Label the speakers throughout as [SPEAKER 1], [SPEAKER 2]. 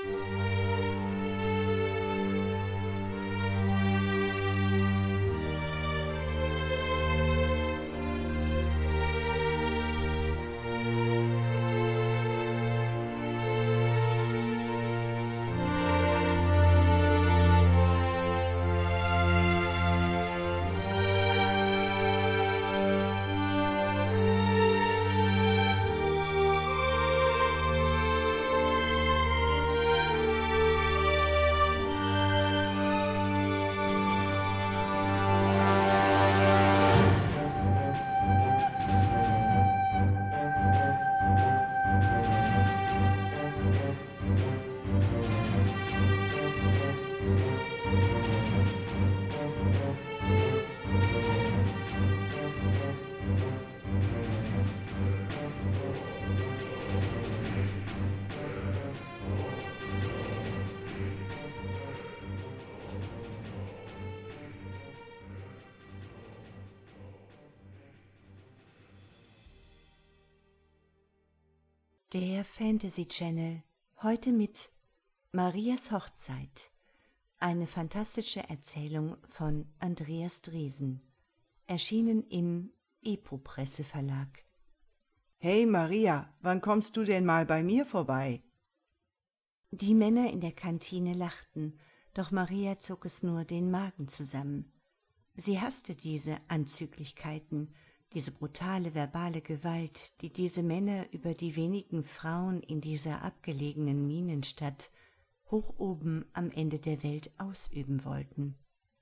[SPEAKER 1] Der Fantasy Channel, heute mit Marias Hochzeit, eine fantastische Erzählung von Andreas Dresen, erschienen im Epo-Presse Verlag.
[SPEAKER 2] Hey Maria, wann kommst du denn mal bei mir vorbei?
[SPEAKER 1] Die Männer in der Kantine lachten, doch Maria zog es nur den Magen zusammen. Sie hasste diese Anzüglichkeiten, diese brutale verbale Gewalt, die diese Männer über die wenigen Frauen in dieser abgelegenen Minenstadt hoch oben am Ende der Welt ausüben wollten.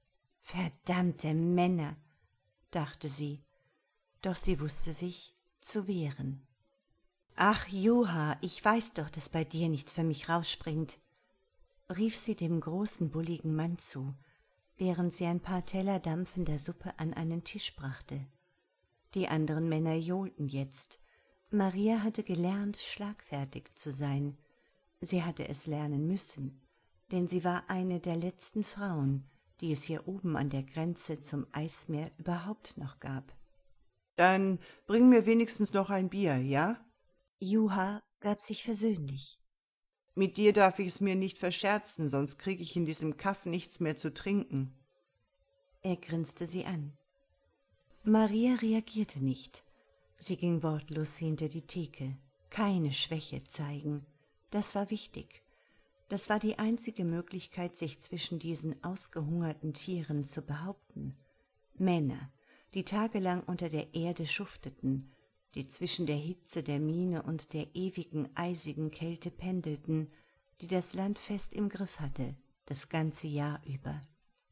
[SPEAKER 1] Verdammte Männer, dachte sie, doch sie wusste sich zu wehren. »Ach, Juha, ich weiß doch, dass bei dir nichts für mich rausspringt«, rief sie dem großen, bulligen Mann zu, während sie ein paar Teller dampfender Suppe an einen Tisch brachte. Die anderen Männer johlten jetzt. Maria hatte gelernt, schlagfertig zu sein. Sie hatte es lernen müssen, denn sie war eine der letzten Frauen, die es hier oben an der Grenze zum Eismeer überhaupt noch gab.
[SPEAKER 2] »Dann bring mir wenigstens noch ein Bier, ja?«
[SPEAKER 1] Juha gab sich versöhnlich.
[SPEAKER 2] »Mit dir darf ich es mir nicht verscherzen, sonst kriege ich in diesem Kaff nichts mehr zu trinken.«
[SPEAKER 1] Er grinste sie an. Maria reagierte nicht. Sie ging wortlos hinter die Theke. Keine Schwäche zeigen. Das war wichtig. Das war die einzige Möglichkeit, sich zwischen diesen ausgehungerten Tieren zu behaupten. Männer, die tagelang unter der Erde schufteten, die zwischen der Hitze der Mine und der ewigen eisigen Kälte pendelten, die das Land fest im Griff hatte, das ganze Jahr über.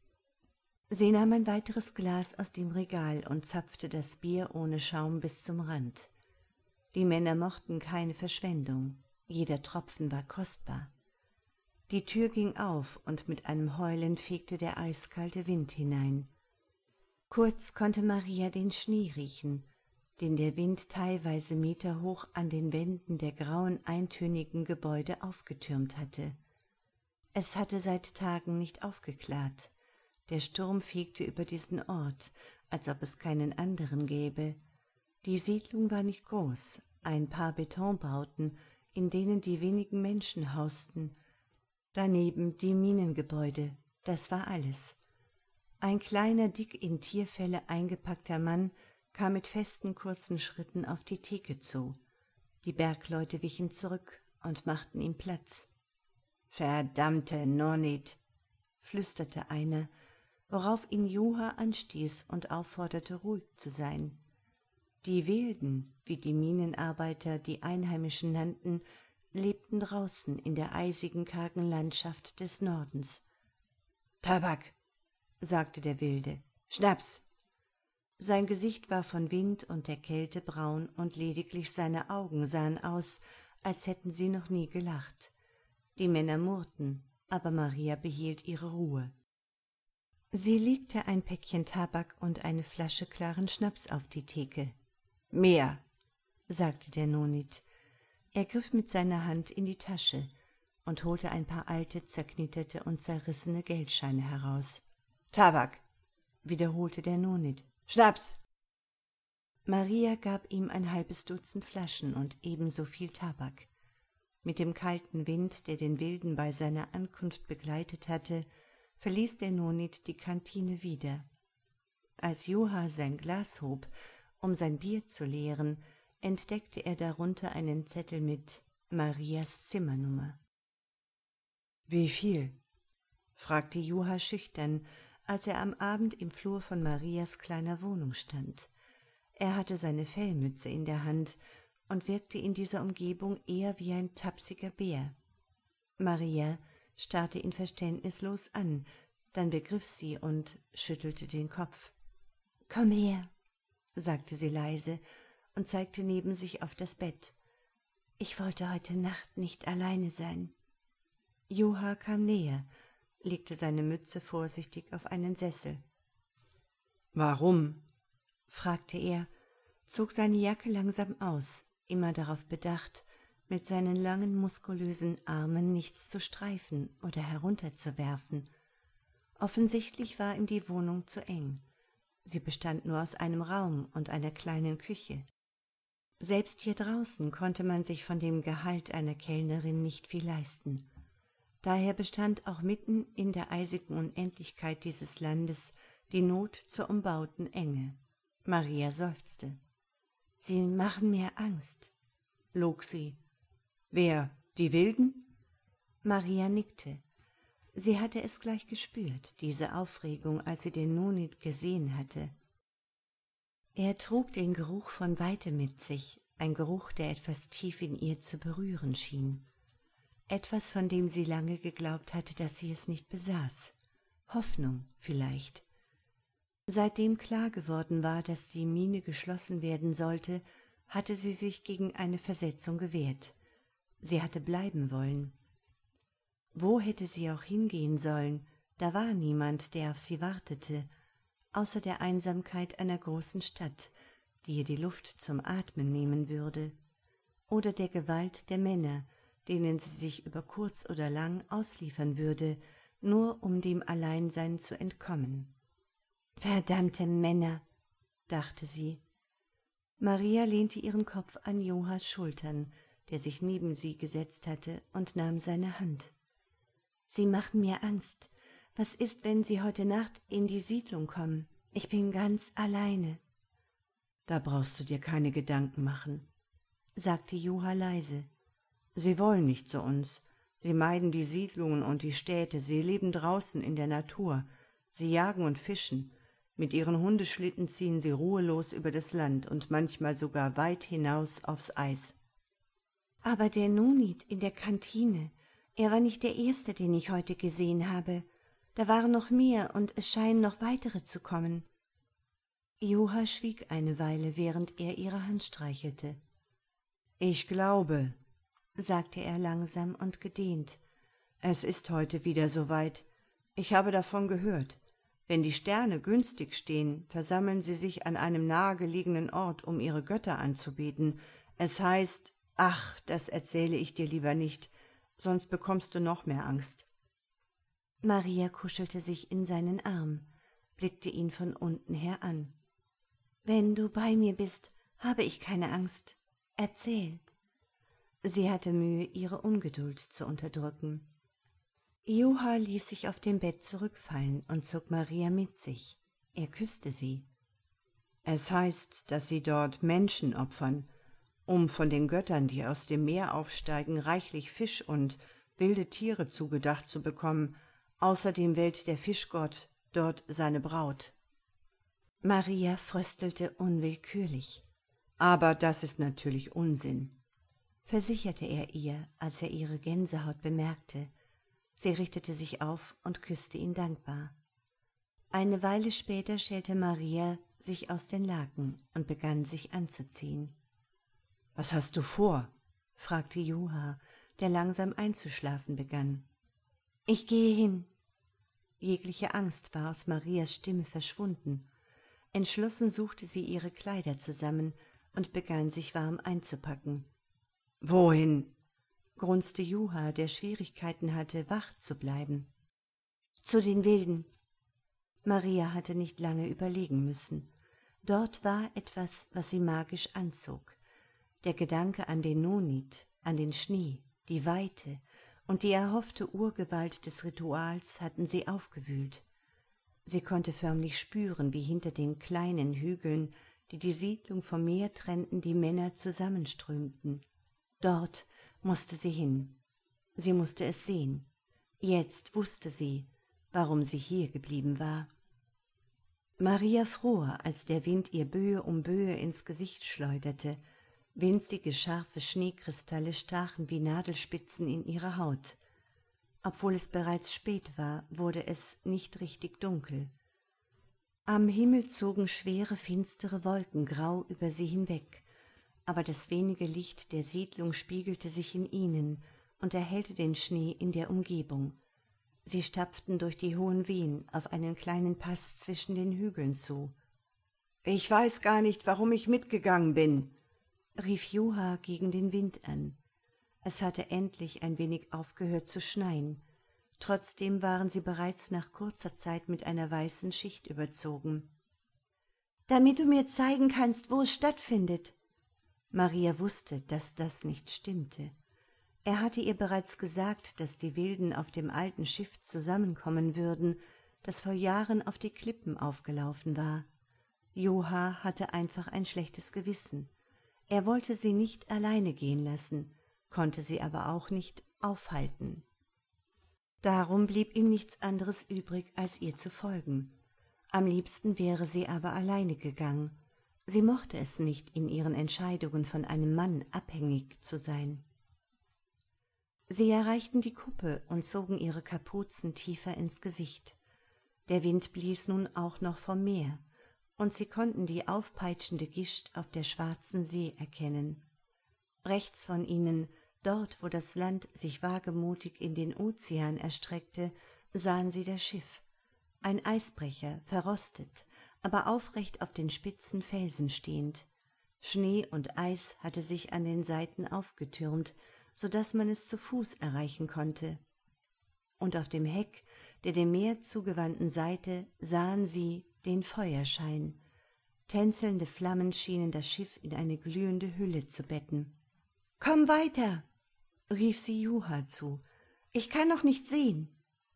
[SPEAKER 1] Sie nahm ein weiteres Glas aus dem Regal und zapfte das Bier ohne Schaum bis zum Rand. Die Männer mochten keine Verschwendung, jeder Tropfen war kostbar. Die Tür ging auf und mit einem Heulen fegte der eiskalte Wind hinein. Kurz konnte Maria den Schnee riechen, den der Wind teilweise meterhoch an den Wänden der grauen, eintönigen Gebäude aufgetürmt hatte. Es hatte seit Tagen nicht aufgeklart. Der Sturm fegte über diesen Ort, als ob es keinen anderen gäbe. Die Siedlung war nicht groß, ein paar Betonbauten, in denen die wenigen Menschen hausten. Daneben die Minengebäude, das war alles. Ein kleiner, dick in Tierfelle eingepackter Mann kam mit festen, kurzen Schritten auf die Theke zu. Die Bergleute wichen zurück und machten ihm Platz. »Verdammte Nonit«, flüsterte einer, worauf ihn Juha anstieß und aufforderte, ruhig zu sein. Die Wilden, wie die Minenarbeiter die Einheimischen nannten, lebten draußen in der eisigen, kargen Landschaft des Nordens. »Tabak«, sagte der Wilde, »Schnaps!« Sein Gesicht war von Wind und der Kälte braun und lediglich seine Augen sahen aus, als hätten sie noch nie gelacht. Die Männer murrten, aber Maria behielt ihre Ruhe. Sie legte ein Päckchen Tabak und eine Flasche klaren Schnaps auf die Theke. »Mehr«, sagte der Nonit. Er griff mit seiner Hand in die Tasche und holte ein paar alte, zerknitterte und zerrissene Geldscheine heraus. »Tabak«, wiederholte der Nonit. »Schnaps!« Maria gab ihm ein halbes Dutzend Flaschen und ebenso viel Tabak. Mit dem kalten Wind, der den Wilden bei seiner Ankunft begleitet hatte, verließ der Nonit die Kantine wieder. Als Juha sein Glas hob, um sein Bier zu leeren, entdeckte er darunter einen Zettel mit Marias Zimmernummer.
[SPEAKER 2] »Wie viel?«
[SPEAKER 1] fragte Juha schüchtern, als er am Abend im Flur von Marias kleiner Wohnung stand. Er hatte seine Fellmütze in der Hand und wirkte in dieser Umgebung eher wie ein tapsiger Bär. Maria starrte ihn verständnislos an, dann begriff sie und schüttelte den Kopf. »Komm her«, sagte sie leise und zeigte neben sich auf das Bett. »Ich wollte heute Nacht nicht alleine sein.« Juha kam näher, legte seine Mütze vorsichtig auf einen Sessel.
[SPEAKER 2] »Warum?«
[SPEAKER 1] fragte er, zog seine Jacke langsam aus, immer darauf bedacht, mit seinen langen, muskulösen Armen nichts zu streifen oder herunterzuwerfen. Offensichtlich war ihm die Wohnung zu eng. Sie bestand nur aus einem Raum und einer kleinen Küche. Selbst hier draußen konnte man sich von dem Gehalt einer Kellnerin nicht viel leisten. Daher bestand auch mitten in der eisigen Unendlichkeit dieses Landes die Not zur umbauten Enge. Maria seufzte. »Sie machen mir Angst«, log sie.
[SPEAKER 2] »Wer, die Wilden?«
[SPEAKER 1] Maria nickte. Sie hatte es gleich gespürt, diese Aufregung, als sie den Nonit gesehen hatte. Er trug den Geruch von Weite mit sich, ein Geruch, der etwas tief in ihr zu berühren schien. Etwas, von dem sie lange geglaubt hatte, dass sie es nicht besaß. Hoffnung vielleicht. Seitdem klar geworden war, dass die Mine geschlossen werden sollte, hatte sie sich gegen eine Versetzung gewehrt. Sie hatte bleiben wollen. Wo hätte sie auch hingehen sollen? Da war niemand, der auf sie wartete, außer der Einsamkeit einer großen Stadt, die ihr die Luft zum Atmen nehmen würde, oder der Gewalt der Männer, denen sie sich über kurz oder lang ausliefern würde, nur um dem Alleinsein zu entkommen. »Verdammte Männer«, dachte sie. Maria lehnte ihren Kopf an Juhas Schultern, der sich neben sie gesetzt hatte, und nahm seine Hand. »Sie machen mir Angst. Was ist, wenn Sie heute Nacht in die Siedlung kommen? Ich bin ganz alleine.«
[SPEAKER 2] »Da brauchst du dir keine Gedanken machen«,
[SPEAKER 1] sagte Juha leise.
[SPEAKER 2] »Sie wollen nicht zu uns. Sie meiden die Siedlungen und die Städte. Sie leben draußen in der Natur. Sie jagen und fischen. Mit ihren Hundeschlitten ziehen sie ruhelos über das Land und manchmal sogar weit hinaus aufs Eis.«
[SPEAKER 1] »Aber der Nonit in der Kantine, er war nicht der erste, den ich heute gesehen habe. Da waren noch mehr und es scheinen noch weitere zu kommen.« Juha schwieg eine Weile, während er ihre Hand streichelte.
[SPEAKER 2] »Ich glaube«,
[SPEAKER 1] sagte er langsam und gedehnt,
[SPEAKER 2] »es ist heute wieder soweit. Ich habe davon gehört. Wenn die Sterne günstig stehen, versammeln sie sich an einem nahegelegenen Ort, um ihre Götter anzubeten. Es heißt, ach, das erzähle ich dir lieber nicht, sonst bekommst du noch mehr Angst.«
[SPEAKER 1] Maria kuschelte sich in seinen Arm, blickte ihn von unten her an. »Wenn du bei mir bist, habe ich keine Angst. Erzähl.« Sie hatte Mühe, ihre Ungeduld zu unterdrücken. Juha ließ sich auf dem Bett zurückfallen und zog Maria mit sich. Er küsste sie.
[SPEAKER 2] »Es heißt, dass sie dort Menschen opfern, um von den Göttern, die aus dem Meer aufsteigen, reichlich Fisch und wilde Tiere zugedacht zu bekommen. Außerdem wählt der Fischgott dort seine Braut.«
[SPEAKER 1] Maria fröstelte unwillkürlich.
[SPEAKER 2] »Aber das ist natürlich Unsinn«,
[SPEAKER 1] versicherte er ihr, als er ihre Gänsehaut bemerkte. Sie richtete sich auf und küsste ihn dankbar. Eine Weile später stellte Maria sich aus den Laken und begann sich anzuziehen.
[SPEAKER 2] »Was hast du vor?«
[SPEAKER 1] fragte Juha, der langsam einzuschlafen begann. »Ich gehe hin.« Jegliche Angst war aus Marias Stimme verschwunden. Entschlossen suchte sie ihre Kleider zusammen und begann sich warm einzupacken.
[SPEAKER 2] »Wohin?«
[SPEAKER 1] grunzte Juha, der Schwierigkeiten hatte, wach zu bleiben. »Zu den Wilden.« Maria hatte nicht lange überlegen müssen. Dort war etwas, was sie magisch anzog. Der Gedanke an den Nonit, an den Schnee, die Weite und die erhoffte Urgewalt des Rituals hatten sie aufgewühlt. Sie konnte förmlich spüren, wie hinter den kleinen Hügeln, die die Siedlung vom Meer trennten, die Männer zusammenströmten. Dort musste sie hin. Sie musste es sehen. Jetzt wusste sie, warum sie hier geblieben war. Maria fror, als der Wind ihr Böe um Böe ins Gesicht schleuderte. Winzige, scharfe Schneekristalle stachen wie Nadelspitzen in ihre Haut. Obwohl es bereits spät war, wurde es nicht richtig dunkel. Am Himmel zogen schwere, finstere Wolken grau über sie hinweg, aber das wenige Licht der Siedlung spiegelte sich in ihnen und erhellte den Schnee in der Umgebung. Sie stapften durch die hohen Wehen auf einen kleinen Pass zwischen den Hügeln zu. »Ich weiß gar nicht, warum ich mitgegangen bin«, rief Juha gegen den Wind an. Es hatte endlich ein wenig aufgehört zu schneien. Trotzdem waren sie bereits nach kurzer Zeit mit einer weißen Schicht überzogen. »Damit du mir zeigen kannst, wo es stattfindet.« Maria wusste, dass das nicht stimmte. Er hatte ihr bereits gesagt, dass die Wilden auf dem alten Schiff zusammenkommen würden, das vor Jahren auf die Klippen aufgelaufen war. Juha hatte einfach ein schlechtes Gewissen. Er wollte sie nicht alleine gehen lassen, konnte sie aber auch nicht aufhalten. Darum blieb ihm nichts anderes übrig, als ihr zu folgen. Am liebsten wäre sie aber alleine gegangen. Sie mochte es nicht, in ihren Entscheidungen von einem Mann abhängig zu sein. Sie erreichten die Kuppe und zogen ihre Kapuzen tiefer ins Gesicht. Der Wind blies nun auch noch vom Meer, und sie konnten die aufpeitschende Gischt auf der schwarzen See erkennen. Rechts von ihnen, dort wo das Land sich wagemutig in den Ozean erstreckte, sahen sie das Schiff. Ein Eisbrecher, verrostet, aber aufrecht auf den spitzen Felsen stehend. Schnee und Eis hatte sich an den Seiten aufgetürmt, so dass man es zu Fuß erreichen konnte. Und auf dem Heck der dem Meer zugewandten Seite sahen sie den Feuerschein. Tänzelnde Flammen schienen das Schiff in eine glühende Hülle zu betten. »Komm weiter«, rief sie Juha zu. »Ich kann noch nicht sehen.«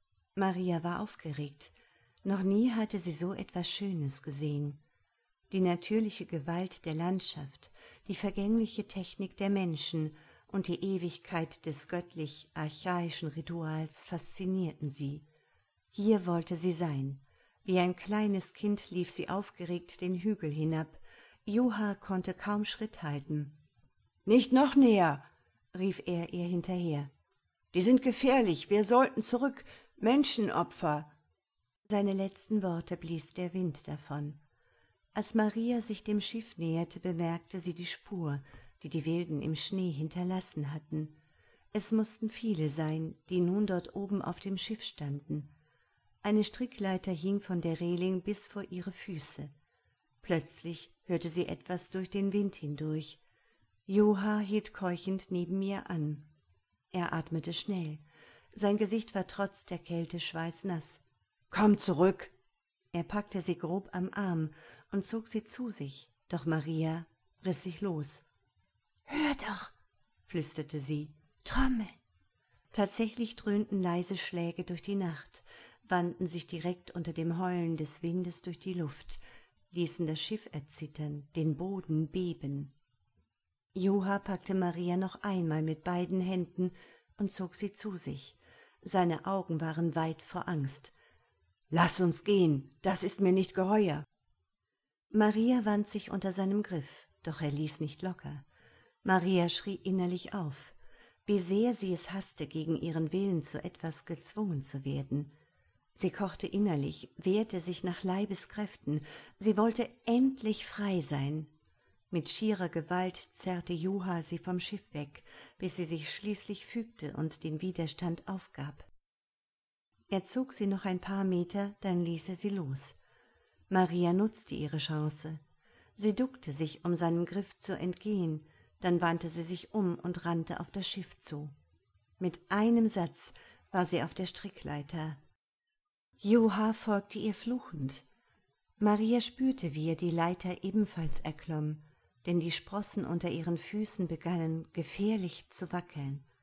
[SPEAKER 1] Maria war aufgeregt. Noch nie hatte sie so etwas Schönes gesehen. Die natürliche Gewalt der Landschaft, die vergängliche Technik der Menschen und die Ewigkeit des göttlich-archaischen Rituals faszinierten sie. Hier wollte sie sein. Wie ein kleines Kind lief sie aufgeregt den Hügel hinab. Juha konnte kaum Schritt halten. »Nicht noch näher«, rief er ihr hinterher. »Die sind gefährlich, wir sollten zurück, Menschenopfer.« Seine letzten Worte blies der Wind davon. Als Maria sich dem Schiff näherte, bemerkte sie die Spur, die die Wilden im Schnee hinterlassen hatten. Es mussten viele sein, die nun dort oben auf dem Schiff standen. Eine Strickleiter hing von der Reling bis vor ihre Füße. Plötzlich hörte sie etwas durch den Wind hindurch. Juha hielt keuchend neben ihr an. Er atmete schnell. Sein Gesicht war trotz der Kälte schweißnass. »Komm zurück!« Er packte sie grob am Arm und zog sie zu sich, doch Maria riss sich los. »Hör doch«, flüsterte sie, »Trommeln!« Tatsächlich dröhnten leise Schläge durch die Nacht, wandten sich direkt unter dem Heulen des Windes durch die Luft, ließen das Schiff erzittern, den Boden beben. Juha packte Maria noch einmal mit beiden Händen und zog sie zu sich. Seine Augen waren weit vor Angst. »Lass uns gehen, das ist mir nicht geheuer.« Maria wand sich unter seinem Griff, doch er ließ nicht locker. Maria schrie innerlich auf. Wie sehr sie es hasste, gegen ihren Willen zu etwas gezwungen zu werden. Sie kochte innerlich, wehrte sich nach Leibeskräften. Sie wollte endlich frei sein. Mit schierer Gewalt zerrte Juha sie vom Schiff weg, bis sie sich schließlich fügte und den Widerstand aufgab. Er zog sie noch ein paar Meter, dann ließ er sie los. Maria nutzte ihre Chance. Sie duckte sich, um seinem Griff zu entgehen, dann wandte sie sich um und rannte auf das Schiff zu. Mit einem Satz war sie auf der Strickleiter. Juha folgte ihr fluchend. Maria spürte, wie er die Leiter ebenfalls erklomm, denn die Sprossen unter ihren Füßen begannen gefährlich zu wackeln.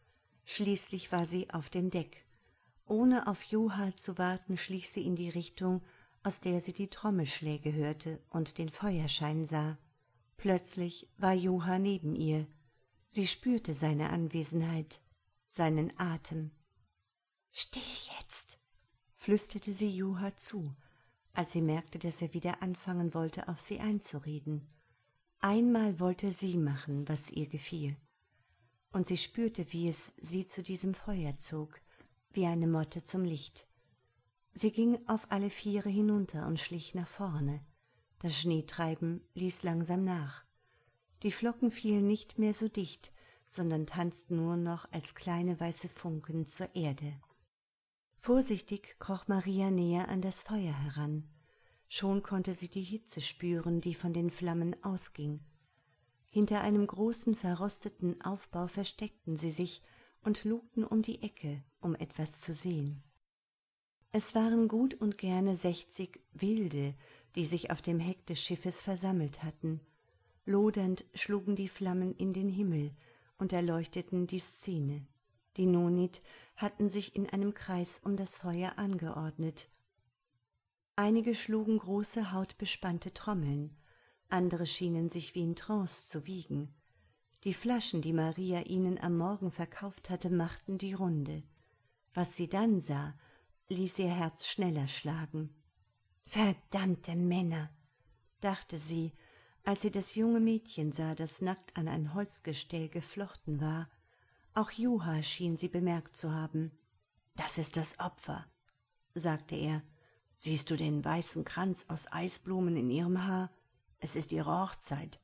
[SPEAKER 1] Schließlich war sie auf dem Deck. Ohne auf Juha zu warten, schlich sie in die Richtung, aus der sie die Trommelschläge hörte und den Feuerschein sah. Plötzlich war Juha neben ihr. Sie spürte seine Anwesenheit, seinen Atem. »Still jetzt«, flüsterte sie Juha zu, als sie merkte, dass er wieder anfangen wollte, auf sie einzureden. Einmal wollte sie machen, was ihr gefiel. Und sie spürte, wie es sie zu diesem Feuer zog, wie eine Motte zum Licht. Sie ging auf alle Viere hinunter und schlich nach vorne. Das Schneetreiben ließ langsam nach. Die Flocken fielen nicht mehr so dicht, sondern tanzten nur noch als kleine weiße Funken zur Erde. Vorsichtig kroch Maria näher an das Feuer heran. Schon konnte sie die Hitze spüren, die von den Flammen ausging. Hinter einem großen, verrosteten Aufbau versteckten sie sich und lugten um die Ecke, um etwas zu sehen. Es waren gut und gerne 60 Wilde, die sich auf dem Heck des Schiffes versammelt hatten. Lodernd schlugen die Flammen in den Himmel und erleuchteten die Szene. Die Nonit hatten sich in einem Kreis um das Feuer angeordnet. Einige schlugen große, hautbespannte Trommeln, andere schienen sich wie in Trance zu wiegen. Die Flaschen, die Maria ihnen am Morgen verkauft hatte, machten die Runde. Was sie dann sah, ließ ihr Herz schneller schlagen. »Verdammte Männer«, dachte sie, als sie das junge Mädchen sah, das nackt an ein Holzgestell geflochten war. Auch Juha schien sie bemerkt zu haben. »Das ist das Opfer«, sagte er. »Siehst du den weißen Kranz aus Eisblumen in ihrem Haar? Es ist ihre Hochzeit.«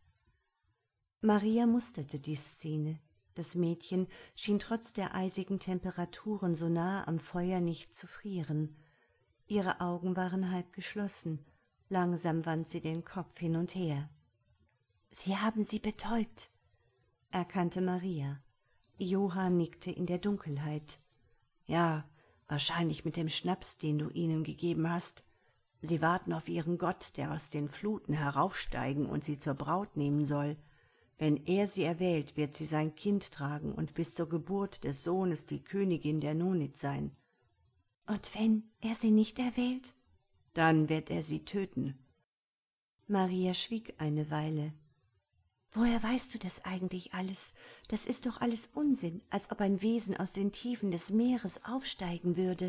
[SPEAKER 1] Maria musterte die Szene. Das Mädchen schien trotz der eisigen Temperaturen so nahe am Feuer nicht zu frieren. Ihre Augen waren halb geschlossen. Langsam wand sie den Kopf hin und her. »Sie haben sie betäubt«, erkannte Maria. Juha nickte in der Dunkelheit. »Ja, wahrscheinlich mit dem Schnaps, den du ihnen gegeben hast. Sie warten auf ihren Gott, der aus den Fluten heraufsteigen und sie zur Braut nehmen soll. Wenn er sie erwählt, wird sie sein Kind tragen und bis zur Geburt des Sohnes die Königin der Nonit sein.« »Und wenn er sie nicht erwählt?« »Dann wird er sie töten.« Maria schwieg eine Weile. »Woher weißt du das eigentlich alles? Das ist doch alles Unsinn, als ob ein Wesen aus den Tiefen des Meeres aufsteigen würde.«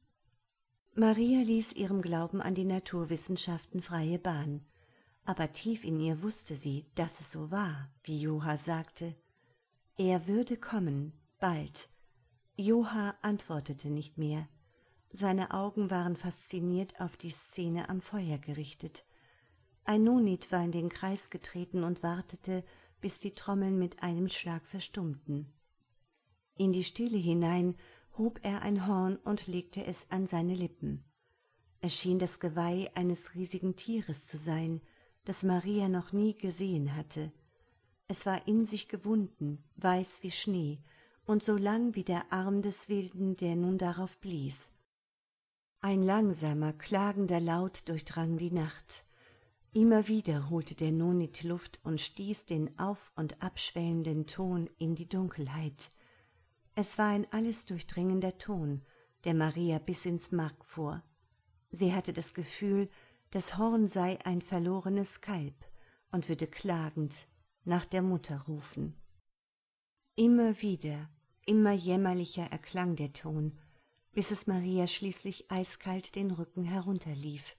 [SPEAKER 1] Maria ließ ihrem Glauben an die Naturwissenschaften freie Bahn. Aber tief in ihr wusste sie, dass es so war, wie Juha sagte. Er würde kommen, bald. Juha antwortete nicht mehr. Seine Augen waren fasziniert auf die Szene am Feuer gerichtet. Ein Nonit war in den Kreis getreten und wartete, bis die Trommeln mit einem Schlag verstummten. In die Stille hinein hob er ein Horn und legte es an seine Lippen. Es schien das Geweih eines riesigen Tieres zu sein, das Maria noch nie gesehen hatte. Es war in sich gewunden, weiß wie Schnee und so lang wie der Arm des Wilden, der nun darauf blies. Ein langsamer, klagender Laut durchdrang die Nacht. Immer wieder holte der Nonit Luft und stieß den auf- und abschwellenden Ton in die Dunkelheit. Es war ein alles durchdringender Ton, der Maria bis ins Mark fuhr. Sie hatte das Gefühl, das Horn sei ein verlorenes Kalb und würde klagend nach der Mutter rufen. Immer wieder, immer jämmerlicher erklang der Ton, bis es Maria schließlich eiskalt den Rücken herunterlief.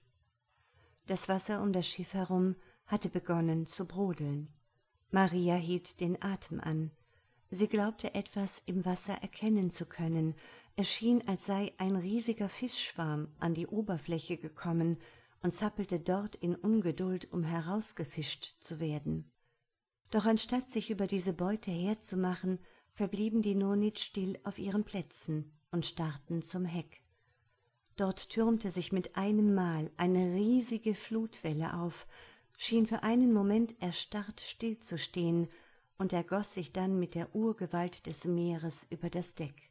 [SPEAKER 1] Das Wasser um das Schiff herum hatte begonnen zu brodeln. Maria hielt den Atem an. Sie glaubte, etwas im Wasser erkennen zu können. Es schien, als sei ein riesiger Fischschwarm an die Oberfläche gekommen und zappelte dort in Ungeduld, um herausgefischt zu werden. Doch anstatt sich über diese Beute herzumachen, verblieben die Nonit still auf ihren Plätzen und starrten zum Heck. Dort türmte sich mit einem Mal eine riesige Flutwelle auf, schien für einen Moment erstarrt stillzustehen und ergoss sich dann mit der Urgewalt des Meeres über das Deck.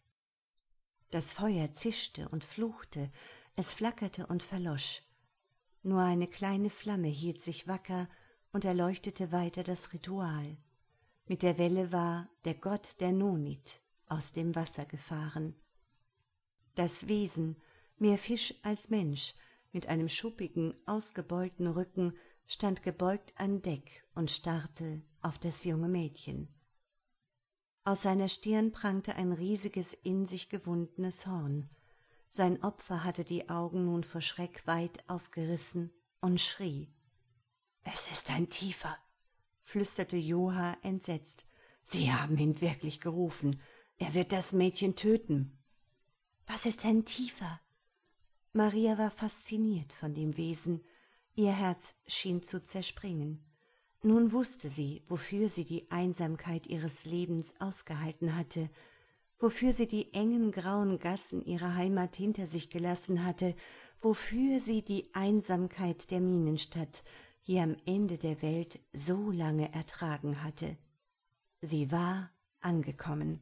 [SPEAKER 1] Das Feuer zischte und fluchte, es flackerte und verlosch. Nur eine kleine Flamme hielt sich wacker und erleuchtete weiter das Ritual. Mit der Welle war der Gott der Nonit, aus dem Wasser gefahren. Das Wesen, mehr Fisch als Mensch, mit einem schuppigen, ausgebeulten Rücken, stand gebeugt an Deck und starrte auf das junge Mädchen. Aus seiner Stirn prangte ein riesiges, in sich gewundenes Horn. Sein Opfer hatte die Augen nun vor Schreck weit aufgerissen und schrie. »Es ist ein Tiefer«, flüsterte Joha entsetzt. »Sie haben ihn wirklich gerufen. Er wird das Mädchen töten.« »Was ist ein Tiefer?« Maria war fasziniert von dem Wesen. Ihr Herz schien zu zerspringen. Nun wusste sie, wofür sie die Einsamkeit ihres Lebens ausgehalten hatte, wofür sie die engen grauen Gassen ihrer Heimat hinter sich gelassen hatte, wofür sie die Einsamkeit der Minenstadt hier am Ende der Welt so lange ertragen hatte. Sie war angekommen.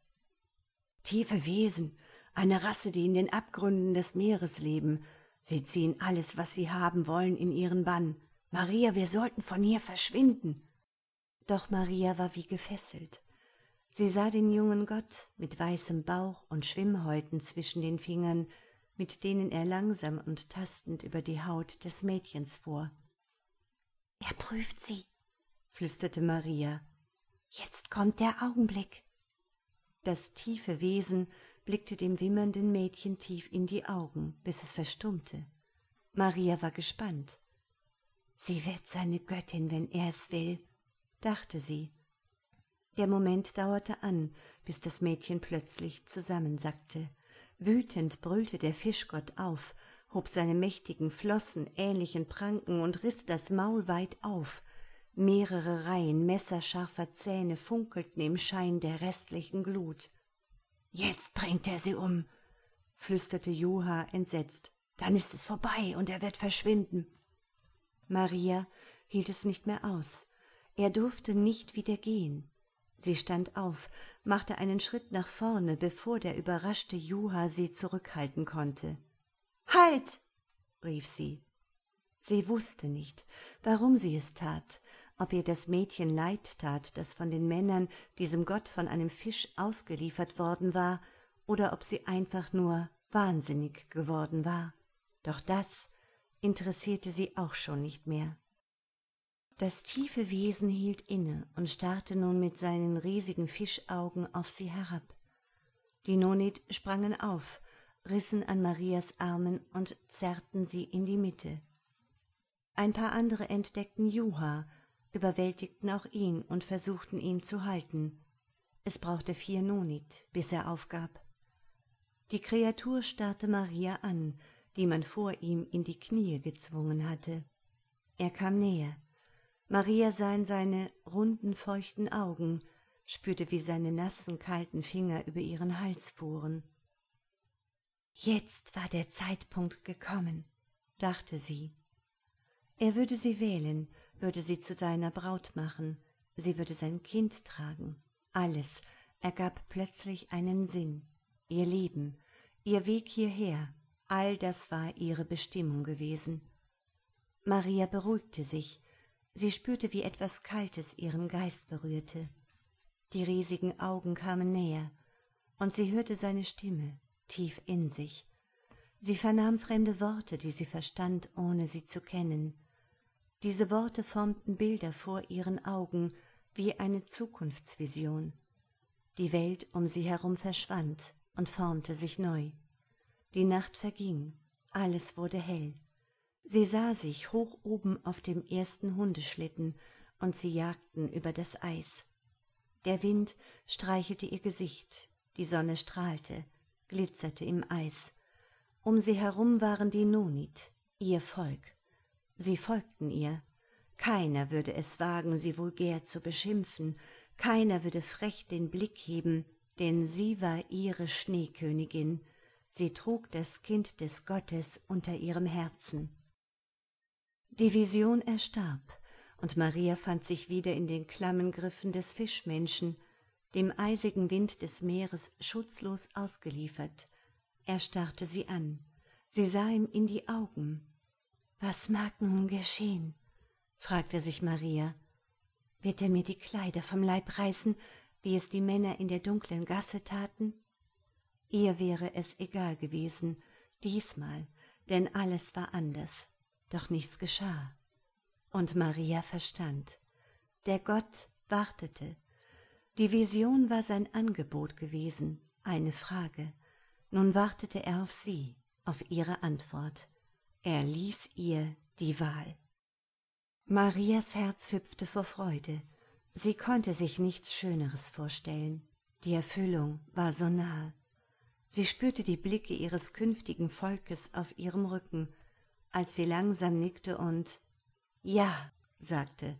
[SPEAKER 1] Tiefe Wesen, eine Rasse, die in den Abgründen des Meeres leben. Sie ziehen alles, was sie haben wollen, in ihren Bann. Maria, wir sollten von hier verschwinden. Doch Maria war wie gefesselt. Sie sah den jungen Gott mit weißem Bauch und Schwimmhäuten zwischen den Fingern, mit denen er langsam und tastend über die Haut des Mädchens fuhr. »Er prüft sie«, flüsterte Maria. »Jetzt kommt der Augenblick.« Das tiefe Wesen blickte dem wimmernden Mädchen tief in die Augen, bis es verstummte. Maria war gespannt. »Sie wird seine Göttin, wenn er es will«, dachte sie. Der Moment dauerte an, bis das Mädchen plötzlich zusammensackte. Wütend brüllte der Fischgott auf, hob seine mächtigen, flossenähnlichen Pranken und riss das Maul weit auf. Mehrere Reihen messerscharfer Zähne funkelten im Schein der restlichen Glut. »Jetzt bringt er sie um«, flüsterte Joha entsetzt. »Dann ist es vorbei und er wird verschwinden.« Maria hielt es nicht mehr aus. Er durfte nicht wieder gehen. Sie stand auf, machte einen Schritt nach vorne, bevor der überraschte Joha sie zurückhalten konnte. »Halt!« rief sie. Sie wusste nicht, warum sie es tat, ob ihr das Mädchen leid tat, das von den Männern diesem Gott von einem Fisch ausgeliefert worden war, oder ob sie einfach nur wahnsinnig geworden war. Doch das interessierte sie auch schon nicht mehr. Das tiefe Wesen hielt inne und starrte nun mit seinen riesigen Fischaugen auf sie herab. Die Nonit sprangen auf, rissen an Marias Armen und zerrten sie in die Mitte. Ein paar andere entdeckten Joha, überwältigten auch ihn und versuchten ihn zu halten. Es brauchte 4 Nonit, bis er aufgab. Die Kreatur starrte Maria an, die man vor ihm in die Knie gezwungen hatte. Er kam näher. Maria sah in seine runden, feuchten Augen, spürte, wie seine nassen, kalten Finger über ihren Hals fuhren. Jetzt war der Zeitpunkt gekommen, dachte sie. Er würde sie wählen, würde sie zu seiner Braut machen, sie würde sein Kind tragen. Alles ergab plötzlich einen Sinn. Ihr Leben, ihr Weg hierher, all das war ihre Bestimmung gewesen. Maria beruhigte sich. Sie spürte, wie etwas Kaltes ihren Geist berührte. Die riesigen Augen kamen näher, und sie hörte seine Stimme tief in sich. Sie vernahm fremde Worte, die sie verstand, ohne sie zu kennen. Diese Worte formten Bilder vor ihren Augen wie eine Zukunftsvision. Die Welt um sie herum verschwand und formte sich neu. Die Nacht verging, alles wurde hell. Sie sah sich hoch oben auf dem ersten Hundeschlitten, und sie jagten über das Eis. Der Wind streichelte ihr Gesicht, die Sonne strahlte, glitzerte im Eis. Um sie herum waren die Nonit, ihr Volk. Sie folgten ihr. Keiner würde es wagen, sie vulgär zu beschimpfen, keiner würde frech den Blick heben, denn sie war ihre Schneekönigin. Sie trug das Kind des Gottes unter ihrem Herzen. Die Vision erstarb, und Maria fand sich wieder in den klammen Griffen des Fischmenschen, dem eisigen Wind des Meeres schutzlos ausgeliefert. Er starrte sie an. Sie sah ihm in die Augen. »Was mag nun geschehen?« fragte sich Maria. »Wird er mir die Kleider vom Leib reißen? wie es die Männer in der dunklen Gasse taten? Ihr wäre es egal gewesen, diesmal, denn alles war anders, doch nichts geschah. Und Maria verstand. Der Gott wartete. Die Vision war sein Angebot gewesen, eine Frage. Nun wartete er auf sie, auf ihre Antwort. Er ließ ihr die Wahl. Marias Herz hüpfte vor Freude. Sie konnte sich nichts Schöneres vorstellen. Die Erfüllung war so nahe. Sie spürte die Blicke ihres künftigen Volkes auf ihrem Rücken, als sie langsam nickte und »Ja«, sagte.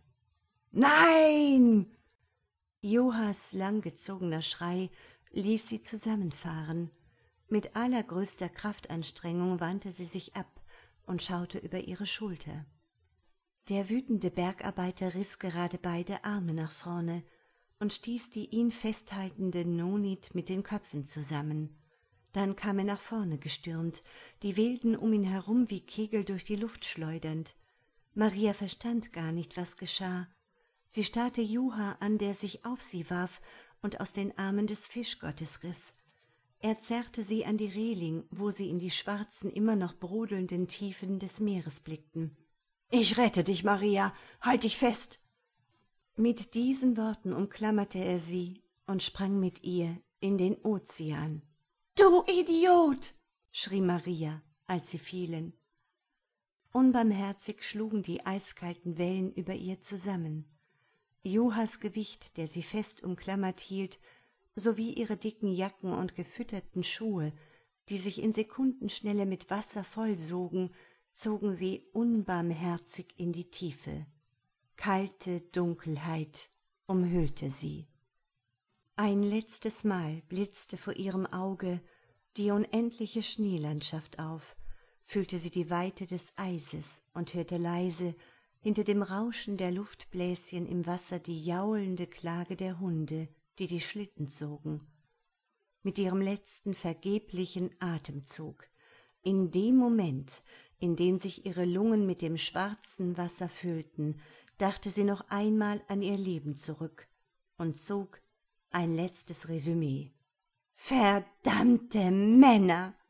[SPEAKER 1] »Nein!« Johas langgezogener Schrei ließ sie zusammenfahren. Mit allergrößter Kraftanstrengung wandte sie sich ab und schaute über ihre Schulter. Der wütende Bergarbeiter riss gerade beide Arme nach vorne und stieß die ihn festhaltende Nonit mit den Köpfen zusammen. Dann kam er nach vorne gestürmt, die Wilden um ihn herum wie Kegel durch die Luft schleudernd. Maria verstand gar nicht, was geschah. Sie starrte Juha an, der sich auf sie warf und aus den Armen des Fischgottes riss. Er zerrte sie an die Reling, wo sie in die schwarzen, immer noch brodelnden Tiefen des Meeres blickten. »Ich rette dich, Maria, halt dich fest!« Mit diesen Worten umklammerte er sie und sprang mit ihr in den Ozean. »Du Idiot!« schrie Maria, als sie fielen. Unbarmherzig schlugen die eiskalten Wellen über ihr zusammen. Johas Gewicht, der sie fest umklammert hielt, sowie ihre dicken Jacken und gefütterten Schuhe, die sich in Sekundenschnelle mit Wasser vollsogen, zogen sie unbarmherzig in die Tiefe. Kalte Dunkelheit umhüllte sie. Ein letztes Mal blitzte vor ihrem Auge die unendliche Schneelandschaft auf, fühlte sie die Weite des Eises und hörte leise hinter dem Rauschen der Luftbläschen im Wasser die jaulende Klage der Hunde, die die Schlitten zogen. Mit ihrem letzten vergeblichen Atemzug, in dem Moment, in dem sich ihre Lungen mit dem schwarzen Wasser füllten, dachte sie noch einmal an ihr Leben zurück und zog ein letztes Resümee. »Verdammte Männer«,